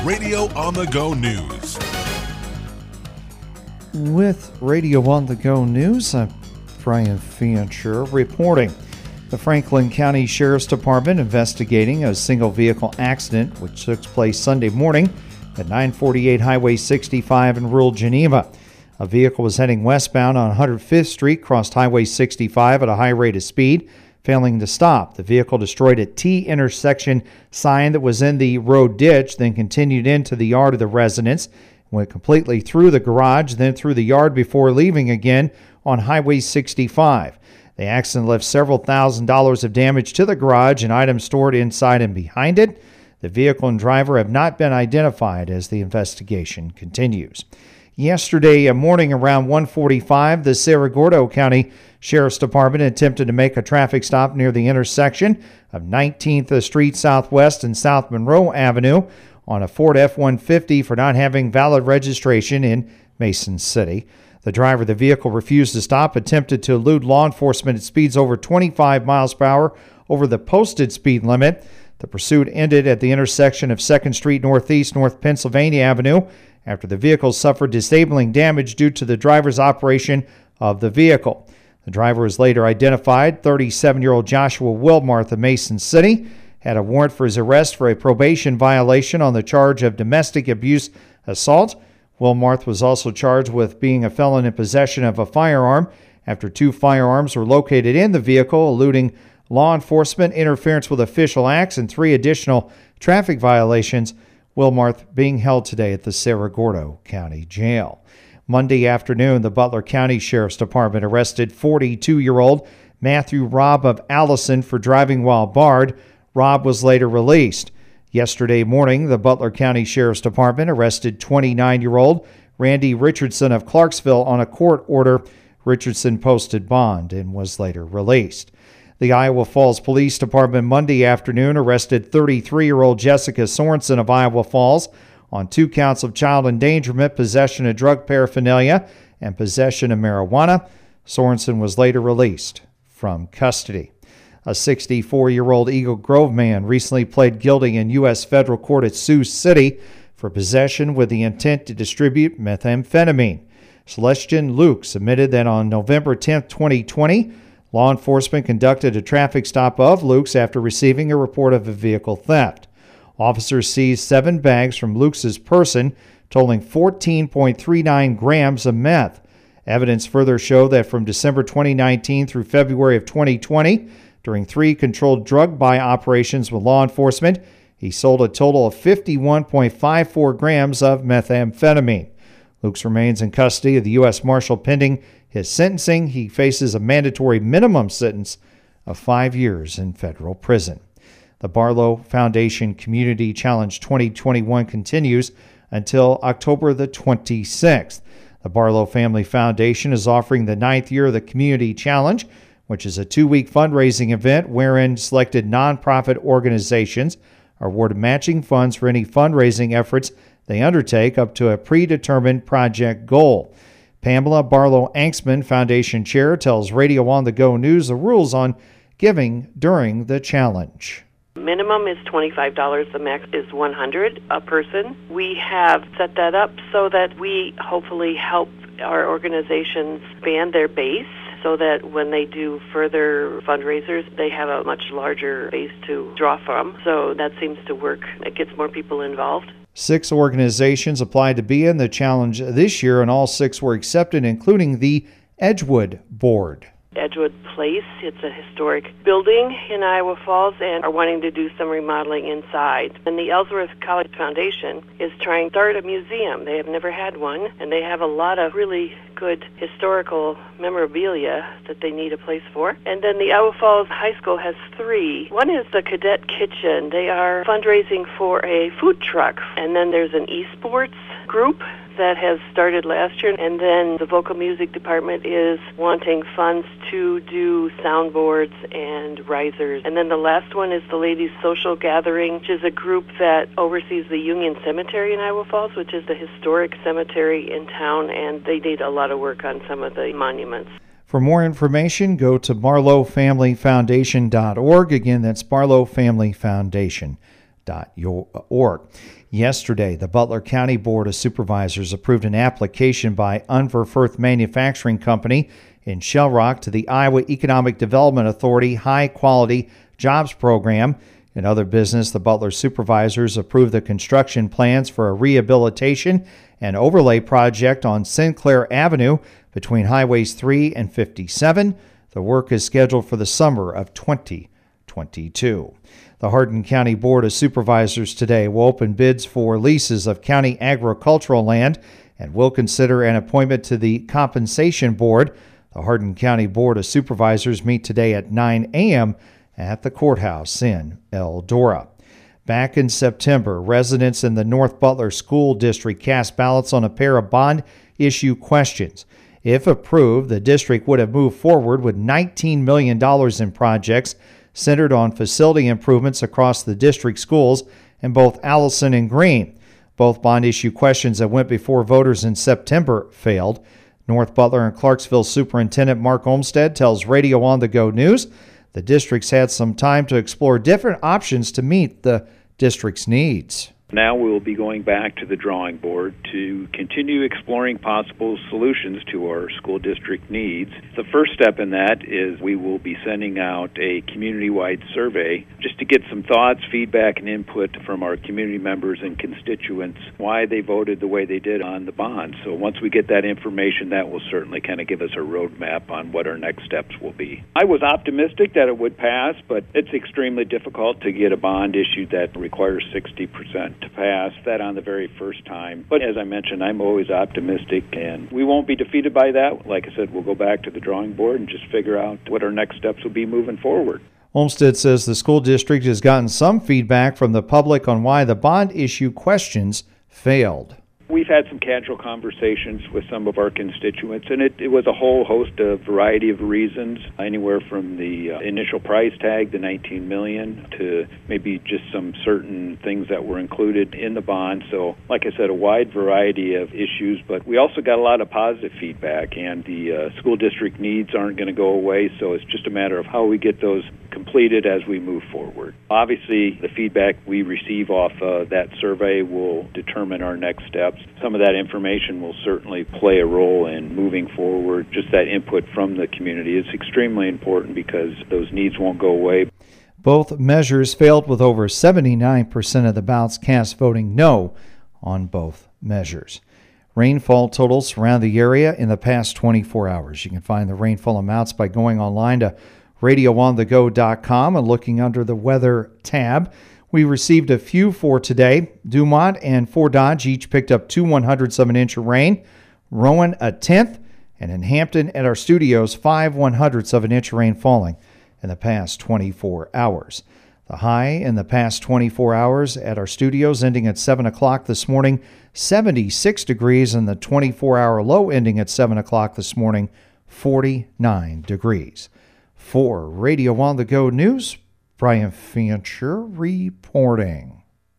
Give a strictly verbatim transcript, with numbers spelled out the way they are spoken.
Radio on the Go News. With Radio on the Go News, I'm Brian Fancher reporting. The Franklin County Sheriff's Department investigating a single vehicle accident which took place Sunday morning at nine forty-eight Highway sixty-five in rural Geneva. A vehicle was heading westbound on one hundred fifth Street, crossed Highway sixty-five at a high rate of speed, failing to stop. The vehicle destroyed a T intersection sign that was in the road ditch, then continued into the yard of the residence, went completely through the garage, then through the yard before leaving again on Highway sixty-five. The accident left several thousand dollars of damage to the garage and items stored inside and behind it. The vehicle and driver have not been identified as the investigation continues. Yesterday morning around one forty-five, the Cerro Gordo County Sheriff's Department attempted to make a traffic stop near the intersection of nineteenth Street Southwest and South Monroe Avenue on a Ford F one fifty for not having valid registration in Mason City. The driver of the vehicle refused to stop, attempted to elude law enforcement at speeds over twenty-five miles per hour over the posted speed limit. The pursuit ended at the intersection of second Street Northeast, North Pennsylvania Avenue, after the vehicle suffered disabling damage due to the driver's operation of the vehicle. The driver was later identified, thirty-seven-year-old Joshua Wilmarth of Mason City, had a warrant for his arrest for a probation violation on the charge of domestic abuse assault. Wilmarth was also charged with being a felon in possession of a firearm after two firearms were located in the vehicle, eluding law enforcement, interference with official acts, and three additional traffic violations. Wilmarth being held today at the Cerro Gordo County Jail. Monday afternoon, the Butler County Sheriff's Department arrested forty-two-year-old Matthew Robb of Allison for driving while barred. Robb was later released. Yesterday morning, the Butler County Sheriff's Department arrested twenty-nine-year-old Randy Richardson of Clarksville on a court order. Richardson posted bond and was later released. The Iowa Falls Police Department Monday afternoon arrested thirty-three-year-old Jessica Sorensen of Iowa Falls on two counts of child endangerment, possession of drug paraphernalia, and possession of marijuana. Sorensen was later released from custody. A sixty-four-year-old Eagle Grove man recently pled guilty in U S federal court at Sioux City for possession with the intent to distribute methamphetamine. Celestian Luke admitted that on November tenth, twenty twenty, law enforcement conducted a traffic stop of Luke's after receiving a report of a vehicle theft. Officers seized seven bags from Luke's person, totaling fourteen point three nine grams of meth. Evidence further showed that from December twenty nineteen through February of twenty twenty, during three controlled drug buy operations with law enforcement, he sold a total of fifty-one point five four grams of methamphetamine. Luke's remains in custody of the U S Marshal pending his sentencing. He faces a mandatory minimum sentence of five years in federal prison. The Barlow Foundation Community Challenge twenty twenty-one continues until October the twenty-sixth. The Barlow Family Foundation is offering the ninth year of the Community Challenge, which is a two-week fundraising event wherein selected nonprofit organizations are awarded matching funds for any fundraising efforts they undertake up to a predetermined project goal. Pamela Barlow Anksman, Foundation Chair, tells Radio on the Go News the rules on giving during the challenge. Minimum is twenty-five dollars, the max is one hundred dollars a person. We have set that up so that we hopefully help our organizations expand their base so that when they do further fundraisers, they have a much larger base to draw from. So that seems to work. It gets more people involved. Six organizations applied to be in the challenge this year, and all six were accepted, including the Edgewood Board. Edgewood Place, it's a historic building in Iowa Falls, and are wanting to do some remodeling inside. And the Ellsworth College Foundation is trying to start a museum. They have never had one, and they have a lot of really good historical memorabilia that they need a place for. And then the Iowa Falls High School has three. One is the Cadet Kitchen. They are fundraising for a food truck. And then there's an esports group that has started last year, and then the vocal music department is wanting funds to do soundboards and risers. And then the last one is the Ladies Social Gathering, which is a group that oversees the Union Cemetery in Iowa Falls, which is the historic cemetery in town, and they need a lot of work on some of the monuments. For more information, go to barlow family foundation dot org. Again, that's barlow family foundation dot org. Yesterday, the Butler County Board of Supervisors approved an application by Unverferth Manufacturing Company in Shell Rock to the Iowa Economic Development Authority High Quality Jobs Program. In other business, the Butler supervisors approved the construction plans for a rehabilitation and overlay project on Sinclair Avenue between Highways three and fifty-seven. The work is scheduled for the summer of twenty twenty-two. The Hardin County Board of Supervisors today will open bids for leases of county agricultural land and will consider an appointment to the Compensation Board. The Hardin County Board of Supervisors meet today at nine a.m. at the courthouse in Eldora. Back in September, residents in the North Butler School District cast ballots on a pair of bond issue questions. If approved, the district would have moved forward with nineteen million dollars in projects centered on facility improvements across the district schools in both Allison and Greene. Both bond issue questions that went before voters in September failed. North Butler and Clarksville Superintendent Mark Olmstead tells Radio On the Go News the district's had some time to explore different options to meet the district's needs. Now we will be going back to the drawing board to continue exploring possible solutions to our school district needs. The first step in that is we will be sending out a community-wide survey just to get some thoughts, feedback, and input from our community members and constituents why they voted the way they did on the bond. So once we get that information, that will certainly kind of give us a roadmap on what our next steps will be. I was optimistic that it would pass, but it's extremely difficult to get a bond issued that requires sixty percent to pass that on the very first time. But as I mentioned, I'm always optimistic, and we won't be defeated by that. Like I said, we'll go back to the drawing board and just figure out what our next steps will be moving forward. Olmstead says the school district has gotten some feedback from the public on why the bond issue questions failed. We've had some casual conversations with some of our constituents, and it, it was a whole host of variety of reasons, anywhere from the uh, initial price tag, the nineteen million dollars, to maybe just some certain things that were included in the bond. So, like I said, a wide variety of issues, but we also got a lot of positive feedback, and the uh, school district needs aren't going to go away, so it's just a matter of how we get those completed as we move forward. Obviously, the feedback we receive off uh, that survey will determine our next steps. Some of that information will certainly play a role in moving forward. Just that input from the community is extremely important because those needs won't go away. Both measures failed, with over seventy-nine percent of the ballots cast voting no on both measures. Rainfall totals surround the area in the past twenty-four hours. You can find the rainfall amounts by going online to radio on the go dot com and looking under the weather tab. We received a few for today. Dumont and Fort Dodge each picked up two one hundredths of an inch of rain. Rowan a tenth, and in Hampton at our studios, five one hundredths of an inch of rain falling in the past twenty-four hours. The high in the past twenty-four hours at our studios ending at seven o'clock this morning, seventy-six degrees, and the twenty-four hour low ending at seven o'clock this morning, forty-nine degrees. For Radio On the Go News, Brian Fancher reporting.